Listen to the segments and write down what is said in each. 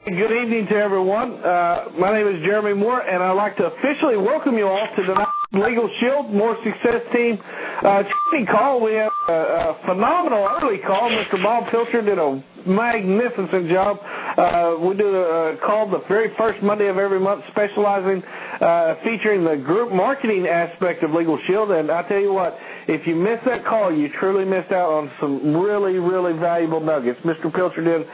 Good evening to everyone. My name is Jeremy Moore, and I'd like to officially welcome you all to the Legal Shield More Success Team. Call. We have a phenomenal early call. Mr. Bob Pilcher did a magnificent job. We do a call the very first Monday of every month, specializing, featuring the group marketing aspect of Legal Shield. And I tell you what, if you missed that call, you truly missed out on some really, really valuable nuggets. Mr. Pilcher did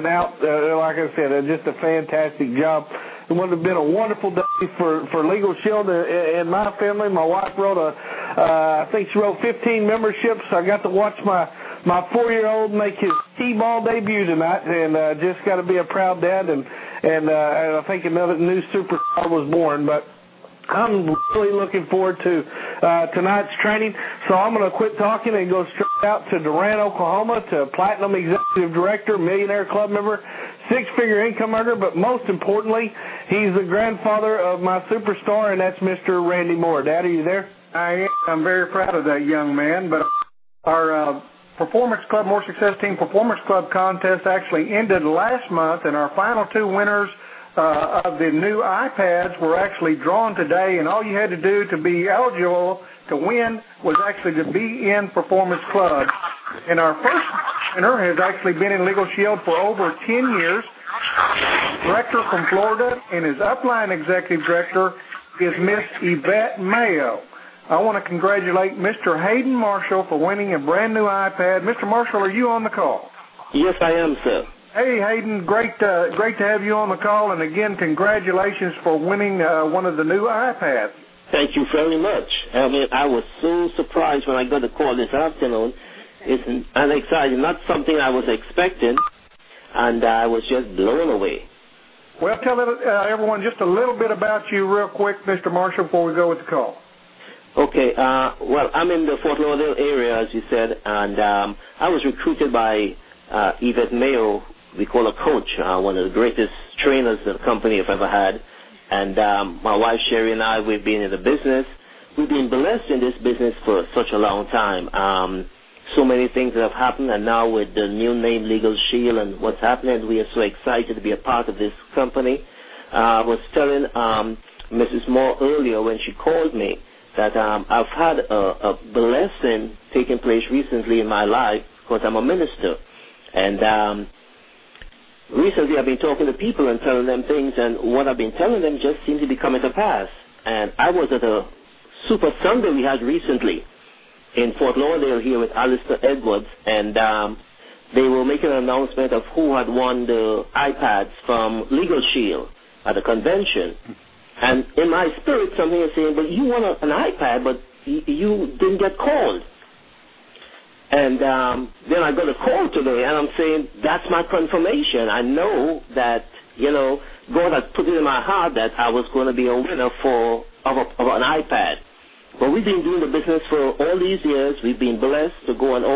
like I said, just a fantastic job. It would have been a wonderful day for Legal Shield and my family. My wife wrote I think she wrote 15 memberships. I got to watch my 4-year-old make his T-ball debut tonight, and just got to be a proud dad. And I think another new superstar was born. But I'm really looking forward to tonight's training. So I'm going to quit talking and go straight out to Durant, Oklahoma, to Platinum Executive Director, Millionaire Club member, 6-figure income earner, but most importantly, he's the grandfather of my superstar, and that's Mr. Randy Moore. Dad, are you there? I am. I'm very proud of that young man, but our Performance Club, More Success Team Performance Club contest actually ended last month, and our final 2 winners of the new iPads were actually drawn today, and all you had to do to be eligible to win was actually to be in Performance Club. And our first winner has actually been in Legal Shield for over 10 years. Director from Florida, and his upline executive director is Miss Yvette Mayo. I want to congratulate Mr. Hayden Marshall for winning a brand new iPad. Mr. Marshall, are you on the call? Yes, I am, sir. Hey, Hayden, great to have you on the call, and again, congratulations for winning one of the new iPads. Thank you very much. I mean, I was so surprised when I got the call this afternoon. It's exciting, not something I was expecting, and I was just blown away. Well, tell everyone just a little bit about you real quick, Mr. Marshall, before we go with the call. Okay, well, I'm in the Fort Lauderdale area, as you said, and I was recruited by Yvette Mayo. We call her Coach, one of the greatest trainers the company have ever had. And my wife, Sherry, and I, we've been in the business. We've been blessed in this business for such a long time. So many things that have happened, and now with the new name Legal Shield and what's happening, we are so excited to be a part of this company. I was telling Mrs. Moore earlier when she called me that I've had a blessing taking place recently in my life because I'm a minister. And recently I've been talking to people and telling them things, and what I've been telling them just seems to be coming to pass. And I was at a Super Sunday we had recently in Fort Lauderdale here with Alistair Edwards, and they were making an announcement of who had won the iPads from Legal Shield at the convention. And in my spirit, something is saying, but you won an iPad, but you didn't get called. And then I got a call today, and I'm saying, that's my confirmation. I know that, God had put it in my heart that I was going to be a winner of an iPad. But we've been doing the business for all these years. We've been blessed to go on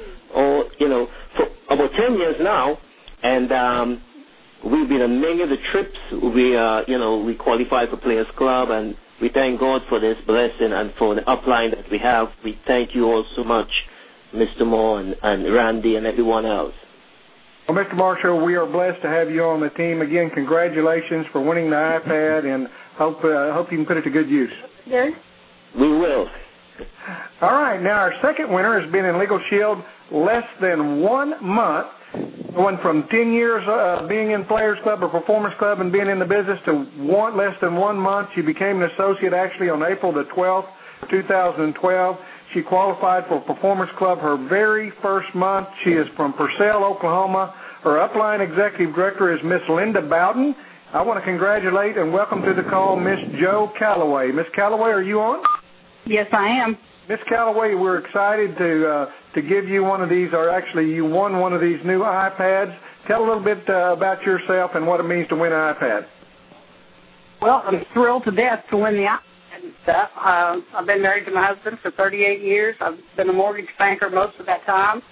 for about 10 years now, and we've been on many of the trips. We qualified for Players Club, and we thank God for this blessing and for the upline that we have. We thank you all so much, Mr. Moore and Randy and everyone else. Well, Mr. Marshall, we are blessed to have you on the team. Again, congratulations for winning the iPad, and hope you can put it to good use. Yes. We will. All right. Now, our second winner has been in Legal Shield less than 1 month, going from 10 years being in Players Club or Performance Club and being in the business to less than 1 month. She became an associate actually on April the 12th, 2012. She qualified for Performance Club her very first month. She is from Purcell, Oklahoma. Her upline executive director is Miss Linda Bowden. I want to congratulate and welcome to the call Miss Jo Calloway. Miss Calloway, are you on? Yes, I am. Miss Calloway, we're excited to give you one of these, or actually you won one of these new iPads. Tell a little bit about yourself and what it means to win an iPad. Well, I'm thrilled to death to win the iPad and stuff. I've been married to my husband for 38 years. I've been a mortgage banker most of that time,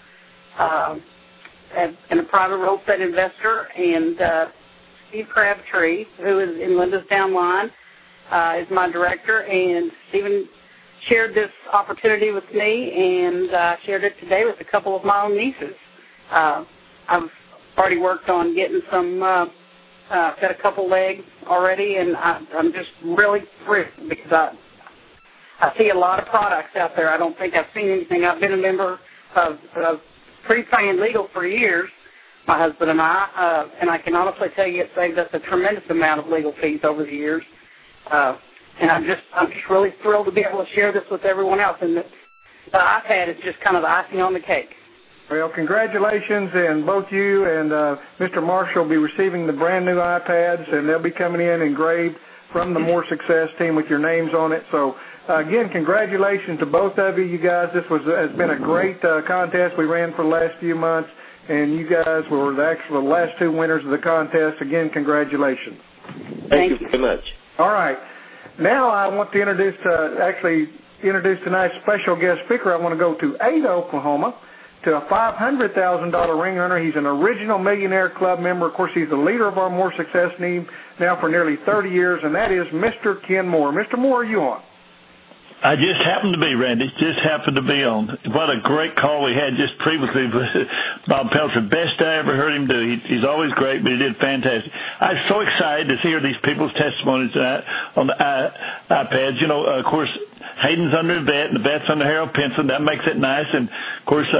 and a private real estate investor. And Steve Crabtree, who is in Linda's downline, is my director, and Stephen shared this opportunity with me, and shared it today with a couple of my own nieces. I've already worked on getting some I've got a couple legs already, and I'm just really thrilled because I see a lot of products out there. I don't think I've seen anything. I've been a member of Pre-Plan Legal for years, my husband and I can honestly tell you it saved us a tremendous amount of legal fees over the years. And I'm just really thrilled to be able to share this with everyone else. And the iPad is just kind of the icing on the cake. Well, congratulations, and both you and Mr. Marshall will be receiving the brand new iPads, and they'll be coming in engraved from the More Success team with your names on it. So, again, congratulations to both of you. You guys, this has been a great contest we ran for the last few months, and you guys were the last two winners of the contest. Again, congratulations. Thank you very much. All right. Now I want to introduce tonight's special guest speaker. I want to go to Ada, Oklahoma, to a $500,000 ring runner. He's an original Millionaire Club member. Of course, he's the leader of our More Success team now for nearly 30 years, and that is Mr. Ken Moore. Mr. Moore, are you on? I just happened to be, Randy. Just happened to be on. What a great call we had just previously with Bob Pelzer. Best I ever heard him do. He's always great, but he did fantastic. I'm so excited to hear these people's testimonies tonight on the iPads. You know, of course, Hayden's under Yvette, and Yvette's under Harold Pinson. That makes it nice. And, of course,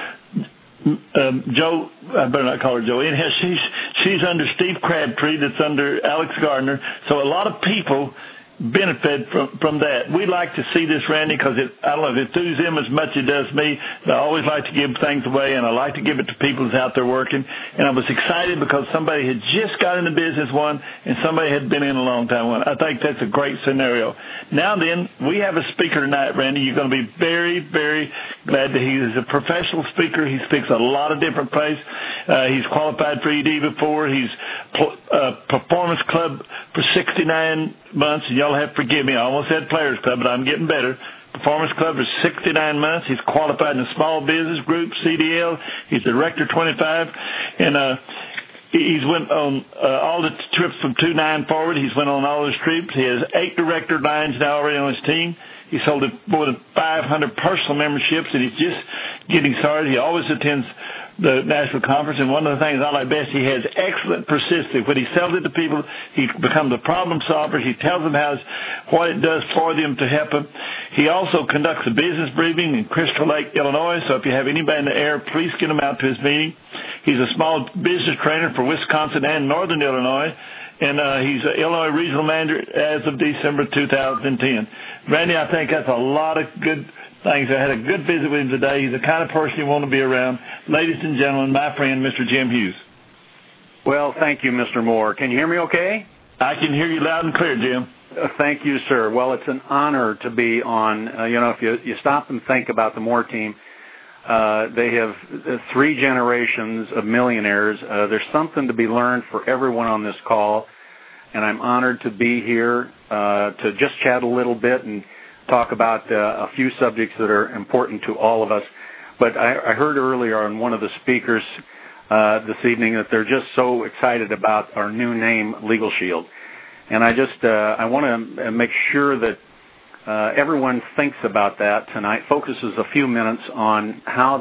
Joe, I better not call her Joe. She's under Steve Crabtree, that's under Alex Gardner. So a lot of people benefit from that. We like to see this, Randy, because it enthuse them as much as it does me. I always like to give things away, and I like to give it to people who's out there working. And I was excited because somebody had just got into business one, and somebody had been in a long time one. I think that's a great scenario. Now then, we have a speaker tonight, Randy. You're going to be very, very glad that he is a professional speaker. He speaks a lot of different places. He's qualified for ED before. He's Performance Club for 69 months, and y'all have to forgive me. I almost said Players Club, but I'm getting better. Performance Club for 69 months. He's qualified in the Small Business Group, CDL. He's Director 25, and he's went on all the trips from 2-9 forward. He's went on all those trips. He has 8 director lines now already on his team. He sold more than 500 personal memberships, and he's just getting started. He always attends the national conference, and one of the things I like best, he has excellent persistence. When he sells it to people, he becomes a problem solver. He tells them what it does for them to help them. He also conducts a business briefing in Crystal Lake, Illinois, so if you have anybody in the air, please get him out to his meeting. He's a small business trainer for Wisconsin and Northern Illinois, and he's an Illinois regional manager as of December 2010. Randy, I think that's a lot of good things. I had a good visit with him today. He's the kind of person you want to be around. Ladies and gentlemen, my friend, Mr. Jim Hughes. Well, thank you, Mr. Moore. Can you hear me okay? I can hear you loud and clear, Jim. Thank you, sir. Well, it's an honor to be on. If you stop and think about the Moore team, they have 3 generations of millionaires. There's something to be learned for everyone on this call, and I'm honored to be here to just chat a little bit and talk about a few subjects that are important to all of us. But I heard earlier on one of the speakers this evening that they're just so excited about our new name, Legal Shield. And I want to make sure that everyone thinks about that tonight, focuses a few minutes on how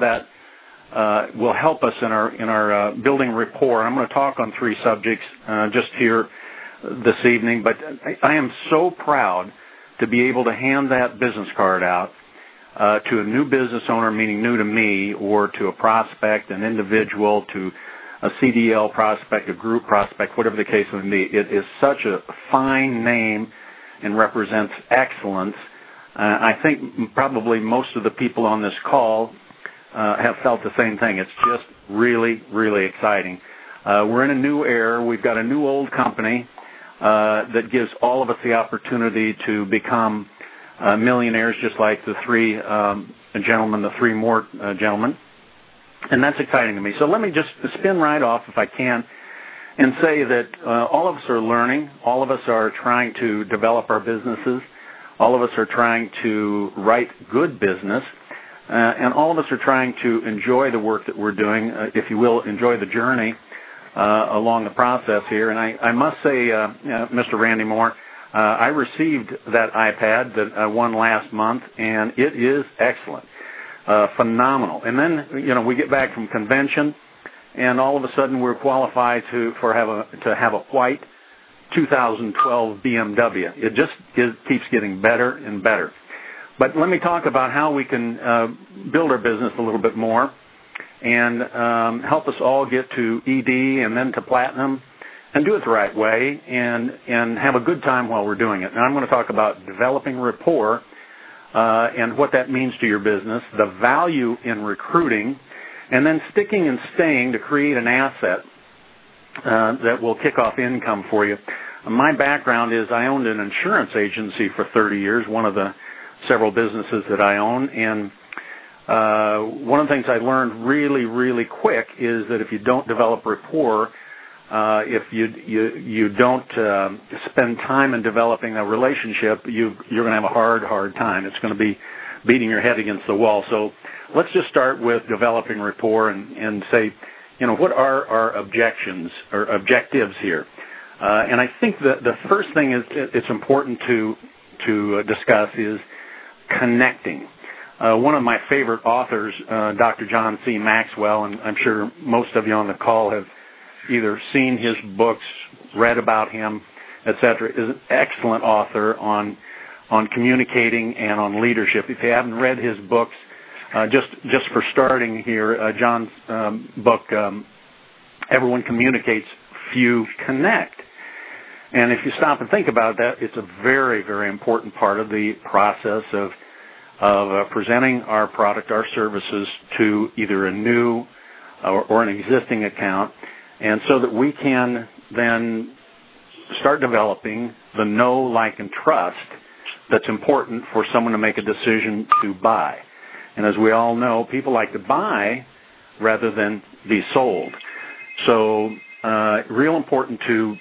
that will help us in our building rapport. I'm going to talk on 3 subjects just here this evening, but I am so proud to be able to hand that business card out to a new business owner, meaning new to me, or to a prospect, an individual, to a CDL prospect, a group prospect, whatever the case may be. It is such a fine name and represents excellence. I think probably most of the people on this call have felt the same thing. It's just really, really exciting. We're in a new era. We've got a new old company that gives all of us the opportunity to become millionaires, just like the 3 gentlemen, the 3 more gentlemen. And that's exciting to me. So let me just spin right off, if I can, and say that all of us are learning. All of us are trying to develop our businesses. All of us are trying to write good business. And all of us are trying to enjoy the work that we're doing, if you will, enjoy the journey along the process here. And I must say, Mr. Randy Moore, I received that iPad that I won last month, and it is excellent, phenomenal. And then, we get back from convention, and all of a sudden we're qualified to have a white 2012 BMW. It just keeps getting better and better. But let me talk about how we can build our business a little bit more and help us all get to ED and then to platinum and do it the right way and have a good time while we're doing it. Now I'm going to talk about developing rapport and what that means to your business, the value in recruiting, and then sticking and staying to create an asset that will kick off income for you. My background is I owned an insurance agency for 30 years, one of the several businesses that I own, and one of the things I learned really, really quick is that if you don't develop rapport, if you don't spend time in developing a relationship, you're going to have a hard time. It's going to be beating your head against the wall. So let's just start with developing rapport and say, what are our objectives here? And I think that the first thing it's important to discuss is connecting. One of my favorite authors, Dr. John C. Maxwell, and I'm sure most of you on the call have either seen his books, read about him, etc., is an excellent author on communicating and on leadership. If you haven't read his books, just for starting here, John's book, Everyone Communicates, Few Connect. And if you stop and think about that, it's a very, very important part of the process of presenting our product, our services to either a new or an existing account, and so that we can then start developing the know, like, and trust that's important for someone to make a decision to buy. And as we all know, people like to buy rather than be sold. So real important to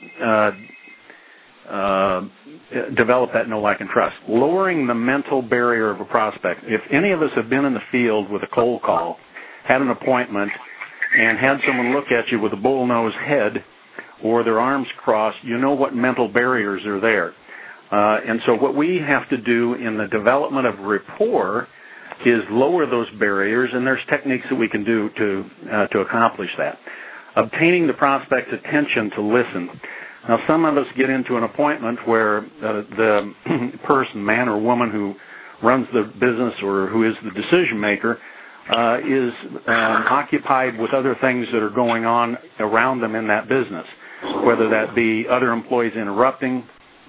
develop that know, like, and trust. Lowering the mental barrier of a prospect. If any of us have been in the field with a cold call, had an appointment, and had someone look at you with a bullnose head or their arms crossed, you know what mental barriers are there. And so what we have to do in the development of rapport is lower those barriers, and there's techniques that we can do to accomplish that. Obtaining the prospect's attention to listen. Now, some of us get into an appointment where the person, man or woman, who runs the business or who is the decision maker is occupied with other things that are going on around them in that business, whether that be other employees interrupting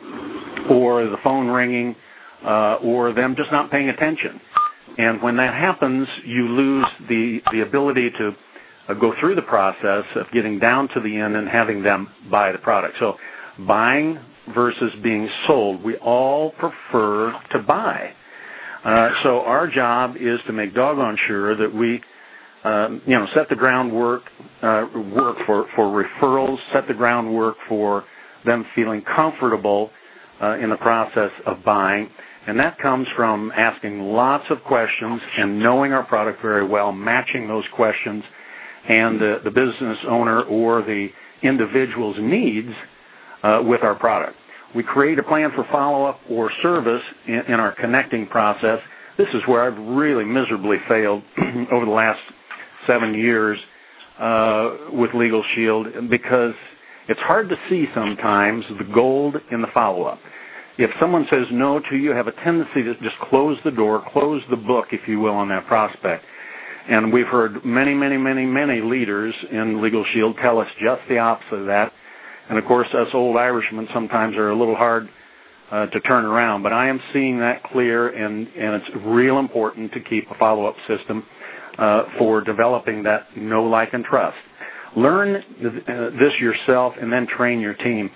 or the phone ringing or them just not paying attention. And when that happens, you lose the ability to go through the process of getting down to the end and having them buy the product. So buying versus being sold, we all prefer to buy. So our job is to make doggone sure that we, set the groundwork, work for referrals, set the groundwork for them feeling comfortable in the process of buying. And that comes from asking lots of questions and knowing our product very well, matching those questions and the business owner or the individual's needs with our product. We create a plan for follow-up or service in our connecting process. This is where I've really miserably failed over the last 7 years with Legal Shield, because it's hard to see sometimes the gold in the follow-up. If someone says no to you, have a tendency to just close the door, close the book, if you will, on that prospect. And we've heard many, many, many, many leaders in Legal Shield tell us just the opposite of that. And, of course, us old Irishmen sometimes are a little hard to turn around. But I am seeing that clear, and it's real important to keep a follow-up system for developing that know, like, and trust. Learn this yourself and then train your team.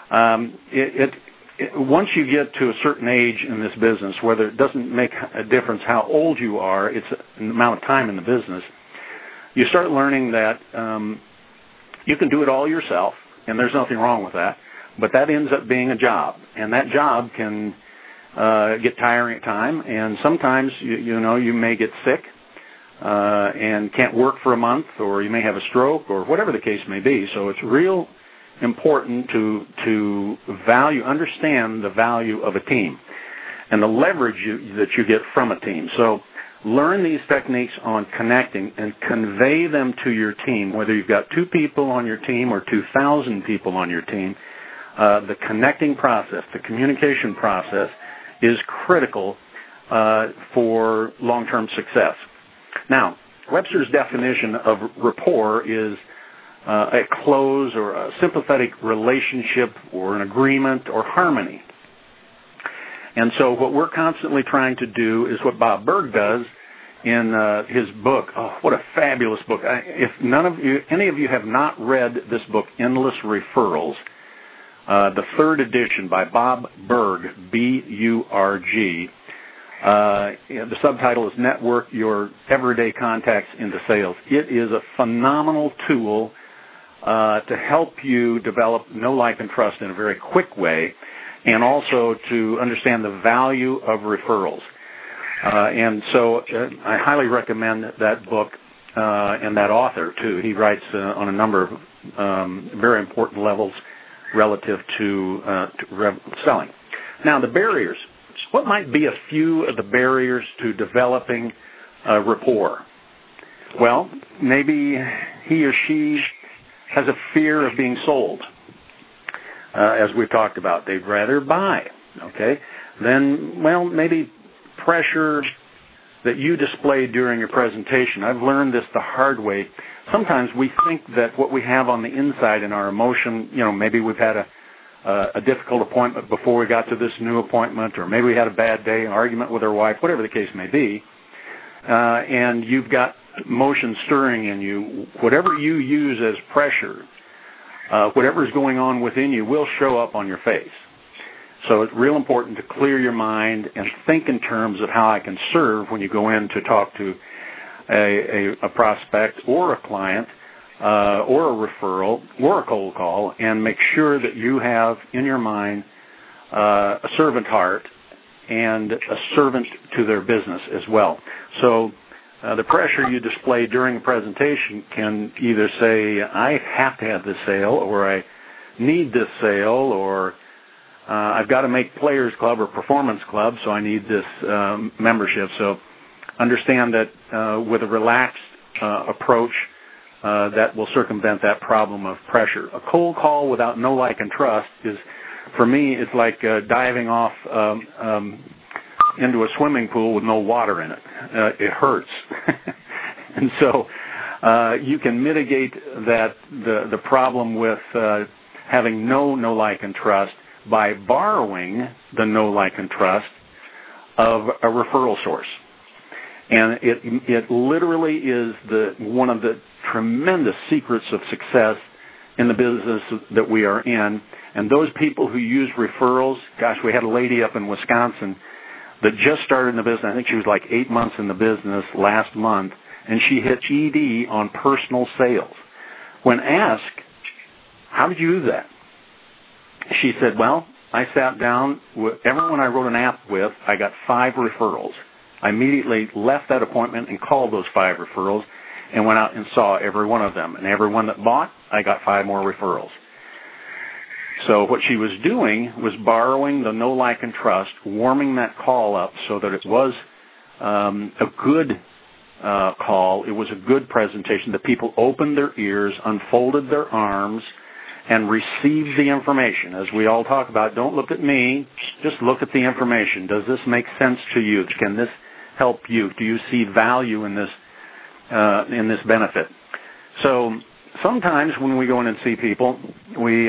Once you get to a certain age in this business, whether it doesn't make a difference how old you are, it's an amount of time in the business, you start learning that you can do it all yourself, and there's nothing wrong with that, but that ends up being a job, and that job can get tiring at times, and sometimes you may get sick and can't work for a month, or you may have a stroke, or whatever the case may be. So it's real important to understand the value of a team and the leverage that you get from a team. So learn these techniques on connecting and convey them to your team, whether you've got 2 people on your team or 2,000 people on your team. The connecting process, the communication process is critical for long-term success. Now, Webster's definition of rapport is a close or a sympathetic relationship or an agreement or harmony. And so what we're constantly trying to do is what Bob Burg does in his book. Oh, what a fabulous book. If any of you have not read this book, Endless Referrals, the 3rd edition by Bob Burg, B-U-R-G, the subtitle is Network Your Everyday Contacts into Sales. It is a phenomenal tool to help you develop know, like, and trust in a very quick way, and also to understand the value of referrals. And so I highly recommend that book and that author, too. He writes on a number of very important levels relative to selling. Now, the barriers. What might be a few of the barriers to developing rapport? Well, maybe he or she has a fear of being sold, as we've talked about. They'd rather buy, okay? Then, well, maybe pressure that you display during your presentation. I've learned this the hard way. Sometimes we think that what we have on the inside in our emotion, maybe we've had a difficult appointment before we got to this new appointment, or maybe we had a bad day, an argument with our wife, whatever the case may be, and you've got emotion stirring in you. Whatever you use as pressure, whatever is going on within you will show up on your face. So it's real important to clear your mind and think in terms of how I can serve when you go in to talk to a prospect or a client or a referral or a cold call, and make sure that you have in your mind a servant heart and a servant to their business as well. So the pressure you display during a presentation can either say, I have to have this sale, or I need this sale, or I've got to make Players Club or Performance Club, so I need this membership. So understand that with a relaxed approach, that will circumvent that problem of pressure. A cold call without know, like, and trust is, for me, it's like diving off into a swimming pool with no water in it. It hurts. And so you can mitigate the problem with having no know, like, and trust by borrowing the know, like, and trust of a referral source. And it literally is one of the tremendous secrets of success in the business that we are in. And those people who use referrals, gosh, we had a lady up in Wisconsin that just started in the business. I think she was like 8 months in the business last month, and she hit ED on personal sales. When asked, how did you do that? She said, well, I sat down with everyone I wrote an app with. I got 5 referrals. I immediately left that appointment and called those 5 referrals and went out and saw every one of them. And every one that bought, I got 5 more referrals. So what she was doing was borrowing the know, like, and trust, warming that call up so that it was a good call. It was a good presentation. The people opened their ears, unfolded their arms, and received the information. As we all talk about, don't look at me, just look at the information. Does this make sense to you? Can this help you? Do you see value in this benefit? So sometimes when we go in and see people, we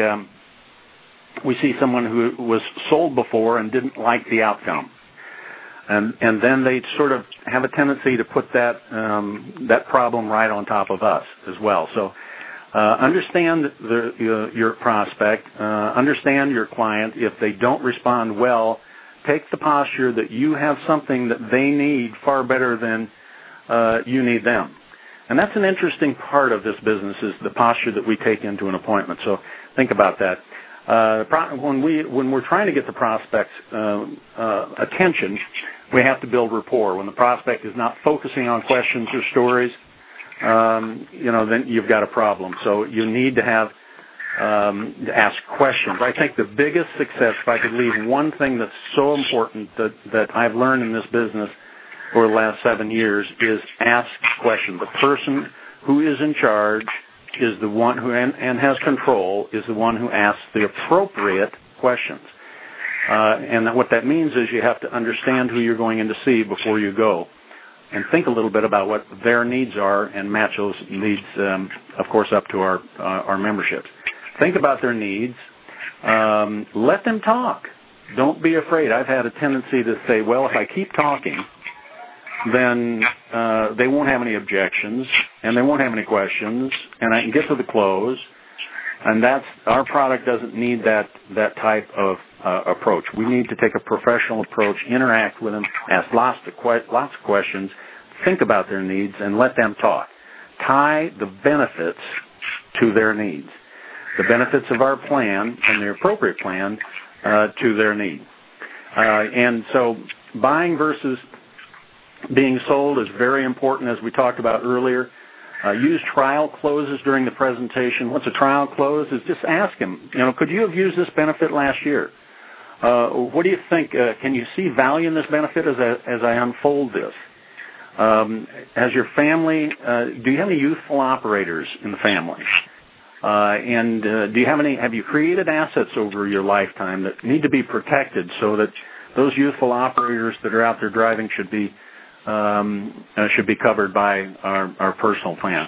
see someone who was sold before and didn't like the outcome. And then they sort of have a tendency to put that problem right on top of us as well. So understand your prospect, understand your client. If they don't respond well, take the posture that you have something that they need far better than you need them. And that's an interesting part of this business, is the posture that we take into an appointment. So think about that. When we're trying to get the prospect's attention, we have to build rapport. When the prospect is not focusing on questions or stories, then you've got a problem. So you need to have to ask questions. I think the biggest success, if I could leave one thing that's so important that I've learned in this business over the last 7 years is ask questions. The person who is in charge is the one who, and has control, is the one who asks the appropriate questions. And what that means is you have to understand who you're going in to see before you go, and think a little bit about what their needs are and match those needs, of course, up to our memberships. Think about their needs. Let them talk. Don't be afraid. I've had a tendency to say, well, if I keep talking, then they won't have any objections, and they won't have any questions, and I can get to the close. And our product doesn't need that type of approach. We need to take a professional approach, interact with them, ask lots of questions, think about their needs, and let them talk. Tie the benefits to their needs, the benefits of our plan and the appropriate plan to their need. And so buying versus being sold is very important, as we talked about earlier. Use trial closes during the presentation. What's a trial close? Is just ask them, could you have used this benefit last year? What do you think? Can you see value in this benefit as I unfold this? Has your family, do you have any youthful operators in the family? And have you created assets over your lifetime that need to be protected so that those youthful operators that are out there driving should be covered by our personal plan?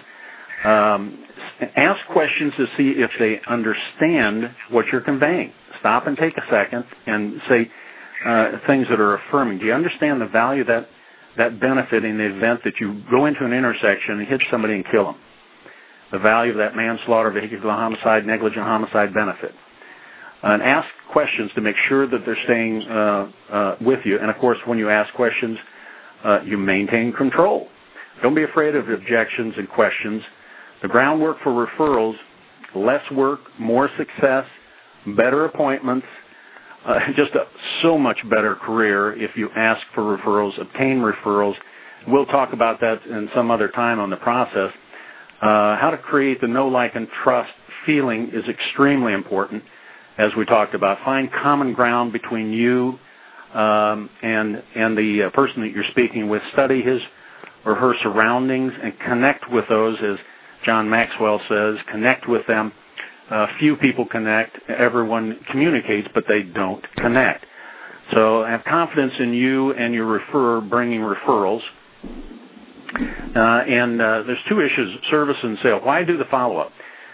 Ask questions to see if they understand what you're conveying. Stop and take a second and say things that are affirming. Do you understand the value of that benefit in the event that you go into an intersection and hit somebody and kill them? The value of that manslaughter, vehicular homicide, negligent homicide benefit. And ask questions to make sure that they're staying with you. And, of course, when you ask questions, you maintain control. Don't be afraid of objections and questions. The groundwork for referrals, less work, more success, better appointments, just a so much better career if you ask for referrals, obtain referrals. We'll talk about that in some other time on the process. How to create the know, like, and trust feeling is extremely important, as we talked about. Find common ground between you and the person that you're speaking with. Study his or her surroundings and connect with those, as John Maxwell says. Connect with them. Few people connect. Everyone communicates, but they don't connect. So have confidence in you and your referrer bringing referrals. And there's two issues, service and sale. Why do the follow-up?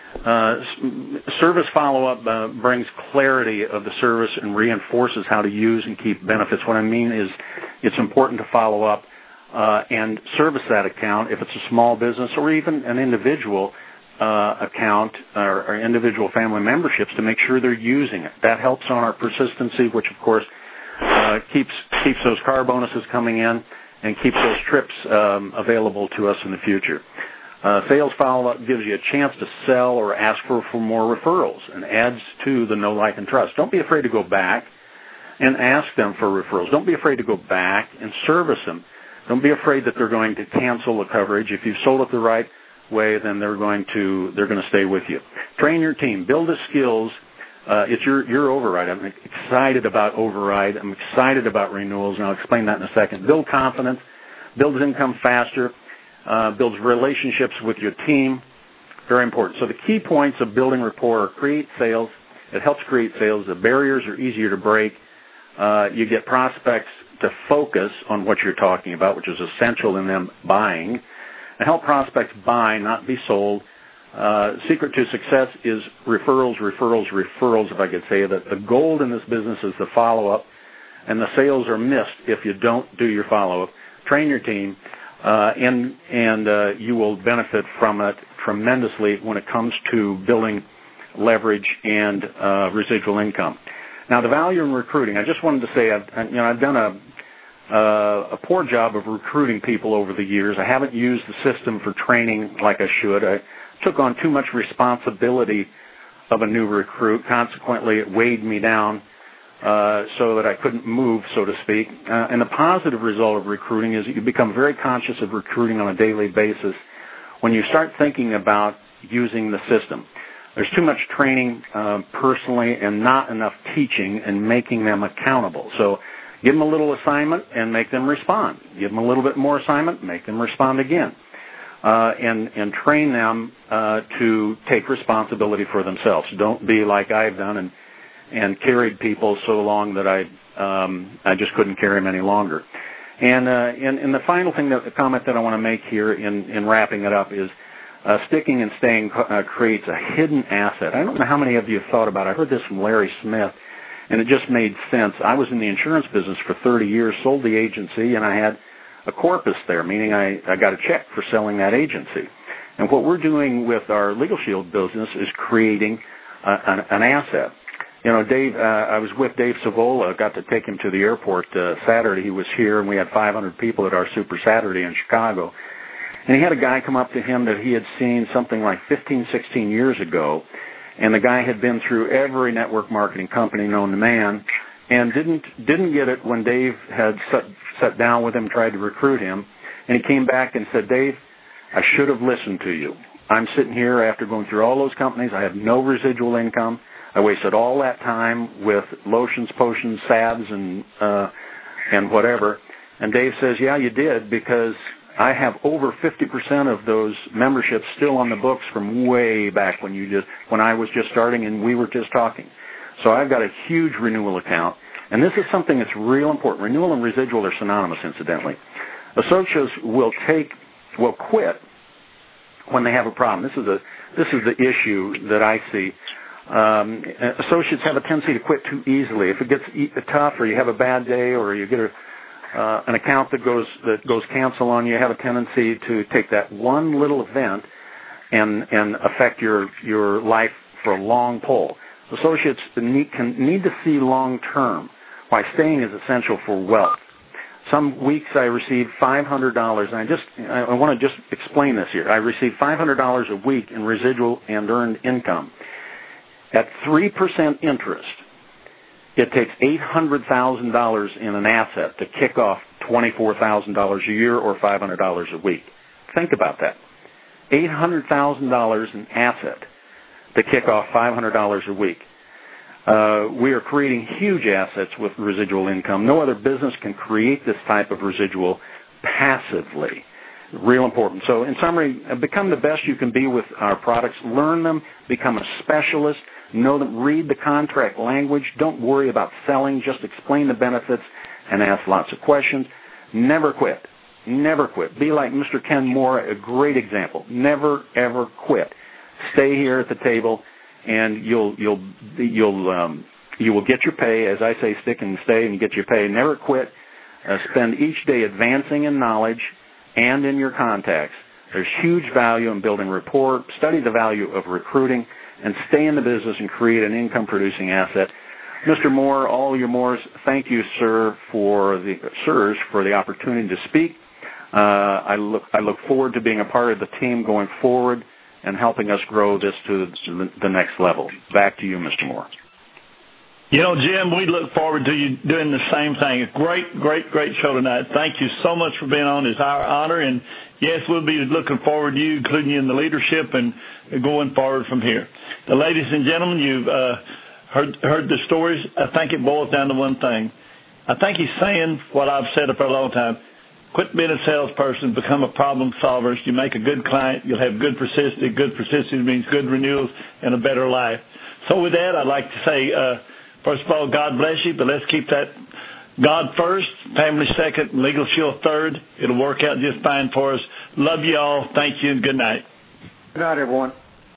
Service follow-up brings clarity of the service and reinforces how to use and keep benefits. What I mean is it's important to follow up and service that account if it's a small business or even an individual account or individual family memberships to make sure they're using it. That helps on our persistency, which, of course, keeps those car bonuses coming in and keeps those trips available to us in the future. Sales follow-up gives you a chance to sell or ask for more referrals and adds to the know, like, and trust. Don't be afraid to go back and ask them for referrals. Don't be afraid to go back and service them. Don't be afraid that they're going to cancel the coverage. If you've sold it the right way, then they're going to stay with you. Train your team. Build the skills. It's your override. I'm excited about override. I'm excited about renewals, and I'll explain that in a second. Build confidence. Builds income faster. Builds relationships with your team. Very important. So the key points of building rapport are create sales. It helps create sales. The barriers are easier to break. You get prospects to focus on what you're talking about, which is essential in them buying. And help prospects buy, not be sold. Secret to success is referrals, if I could say that. The gold in this business is the follow-up, and the sales are missed if you don't do your follow-up. Train your team, and you will benefit from it tremendously when it comes to building leverage and residual income. Now, the value in recruiting. I just wanted to say I've done a poor job of recruiting people over the years. I haven't used the system for training like I should. I took on too much responsibility of a new recruit. Consequently, it weighed me down so that I couldn't move, so to speak. And the positive result of recruiting is that you become very conscious of recruiting on a daily basis when you start thinking about using the system. There's too much training personally and not enough teaching and making them accountable. So Give them a little assignment and make them respond. Give them a little bit more assignment, make them respond again. And train them to take responsibility for themselves. Don't be like I've done and carried people so long that I just couldn't carry them any longer. And the final thing, the comment that I want to make here in wrapping it up is sticking and staying creates a hidden asset. I don't know how many of you have thought about it. I heard this from Larry Smith, and it just made sense. I was in the insurance business for 30 years, sold the agency, and I had a corpus there, meaning I got a check for selling that agency. And what we're doing with our Legal Shield business is creating an asset. You know, Dave, I was with Dave Savola, got to take him to the airport Saturday. He was here, and we had 500 people at our Super Saturday in Chicago. And he had a guy come up to him that he had seen something like 15, 16 years ago, and the guy had been through every network marketing company known to man, and didn't get it when Dave had sat down with him, tried to recruit him, and he came back and said, Dave, I should have listened to you. I'm sitting here after going through all those companies. I have no residual income. I wasted all that time with lotions, potions, salves, and whatever. And Dave says, yeah, you did, because I have over 50% of those memberships still on the books from way back when I was just starting and we were just talking. So I've got a huge renewal account, and this is something that's real important. Renewal and residual are synonymous, incidentally. Associates will quit when they have a problem. This is the issue that I see. Associates have a tendency to quit too easily. If it gets tough, or you have a bad day, or you get an account that goes cancel on you, have a tendency to take that one little event and affect your life for a long pull. Associates need to see long term why staying is essential for wealth. Some weeks I received $500, and I want to just explain this here. I received $500 a week in residual and earned income. At 3% interest, it takes $800,000 in an asset to kick off $24,000 a year or $500 a week. Think about that. $800,000 in asset to kick off $500 a week. We are creating huge assets with residual income. No other business can create this type of residual passively. Real important. So in summary, become the best you can be with our products. Learn them. Become a specialist. Know them. Read the contract language. Don't worry about selling. Just explain the benefits and ask lots of questions. Never quit. Never quit. Be like Mr. Ken Moore, a great example. Never, ever quit. Stay here at the table, and you will get your pay. As I say, stick and stay and get your pay. Never quit. Spend each day advancing in knowledge and in your contacts. There's huge value in building rapport. Study the value of recruiting, and stay in the business and create an income-producing asset. Mr. Moore, all your Moores, thank you, sirs, for the opportunity to speak. I look forward to being a part of the team going forward and helping us grow this to the next level. Back to you, Mr. Moore. You know, Jim, we look forward to you doing the same thing. A great show tonight. Thank you so much for being on. It's our honor. And, yes, we'll be looking forward to you, including you in the leadership and going forward from here. Ladies and gentlemen, you've heard the stories. I think it boils down to one thing. I think he's saying what I've said for a long time. Quit being a salesperson, become a problem solver. You make a good client, you'll have good persistence. Good persistence means good renewals and a better life. So with that, I'd like to say, first of all, God bless you, but let's keep that God first, family second, Legal Shield third. It'll work out just fine for us. Love you all. Thank you, and good night. Good night, everyone.